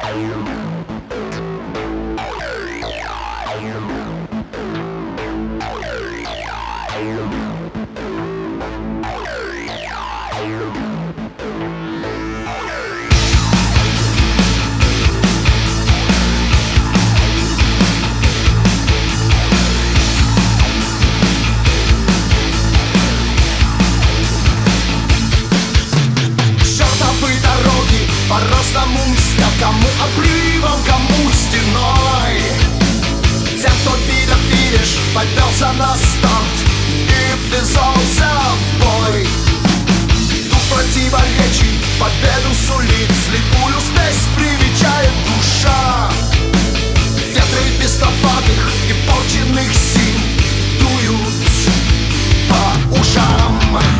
По-разному мстят, кому обрывом, кому стеной. Тем, кто видел финиш, поднялся на старт и ввязался в бой. Дух противоречий победу сулит, слепую спесь привечает душа. Ветры бестоватых и порченных сил дуют по ушам.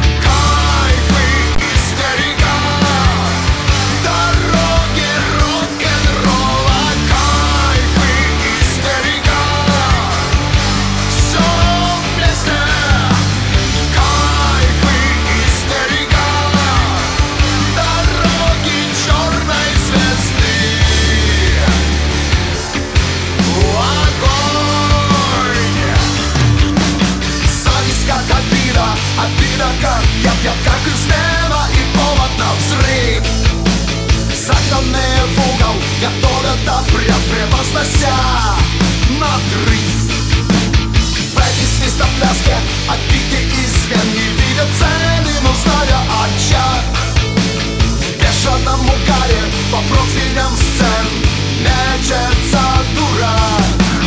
Как измена и повод на взрыв. Загнанные в угол готовят обряд, превознося надрыв. В этой свистопляске отбитые из вен не видят цели, но зная очаг. В бешеном угаре по профилям сцен мечется дурак.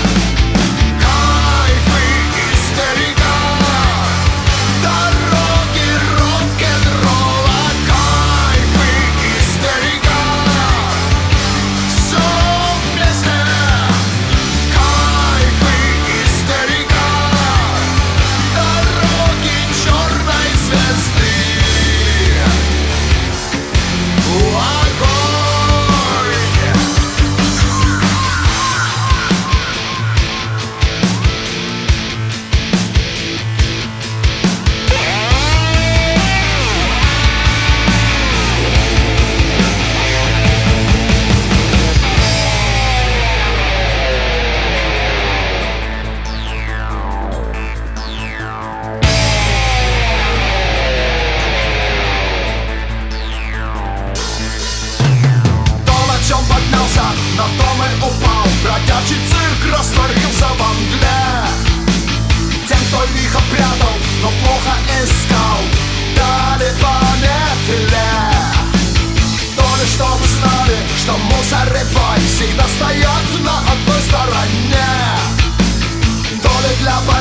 На том и упал, бродячий цирк растворился во мгле. Тем, кто лихо прятал, но плохо искал, дали понятеле. То ли чтобы знали, что мусор и вой всегда стоят на одной стороне, то ли для